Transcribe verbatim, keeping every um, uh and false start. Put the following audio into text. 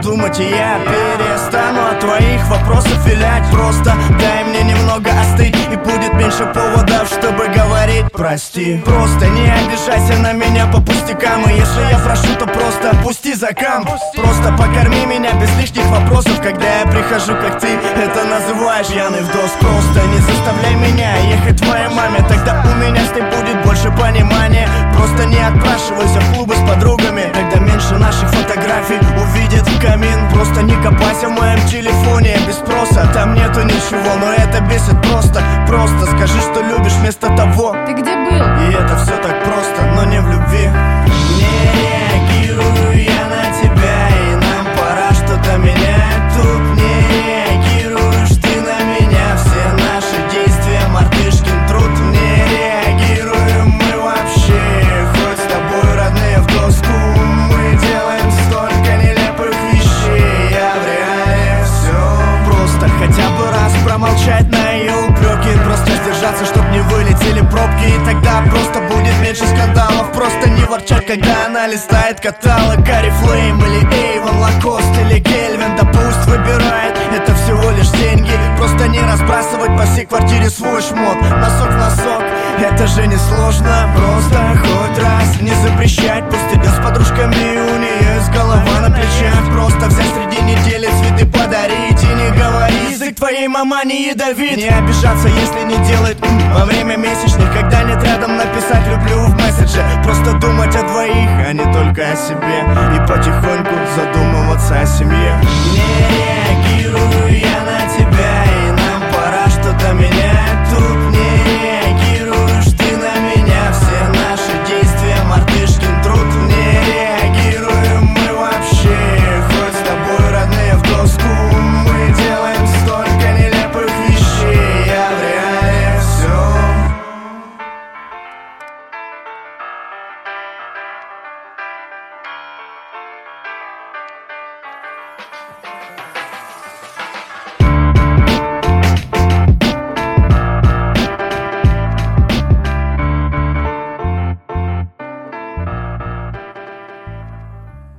думать, и я перестану от твоих вопросов вилять. Просто дай мне немного остыть, и будет меньше поводов, чтобы говорить прости. Просто не обижайся на меня по пустякам, и если я прошу, то просто пусти за камп. Просто покорми меня без лишних вопросов, когда я прихожу, как ты это называешь пьяный вдос. Просто не заставляй меня ехать к твоей маме, тогда у меня с ней будет больше понимания. Просто не отпрашивайся в клубы с подругами, тогда меньше наших фотографий увидит в камин. Просто не копайся в моем телефоне без спроса, там нету ничего, но это бесит просто. Просто скажи, что любишь вместо того. Ты где был? И это все так просто, но не в любви. Не реагирую я на тебя, и нам пора что-то менять. Тут не реагируешь ты на меня, все наши действия мартышкин труд. Не реагируем мы вообще, хоть с тобой родные в доску. Мы делаем столько нелепых вещей, а в реале все просто. Хотя бы раз промолчать на ее упреки, просто сдержаться, чтоб не вылетели пробки. И тогда просто будет меньше скандалов. Просто не ворчать, когда она листает каталог. Oriflame или Avon, Lacoste или Кельвин, да пусть выбирает, это всего лишь деньги. Просто не разбрасывать по всей квартире свой шмот. Носок в носок, это же не сложно. Просто хоть раз не запрещать, пусть идет с подружками, у нее есть голова на плечах. Просто взять среди недели цветы подарить и не говори, язык твоей мама не ядовит. Не обижаться, если не делает м, во время месячных, когда нет рядом написать люблю в месседже. Просто думать о двоих, а не только о себе, и потихоньку задумываться о семье.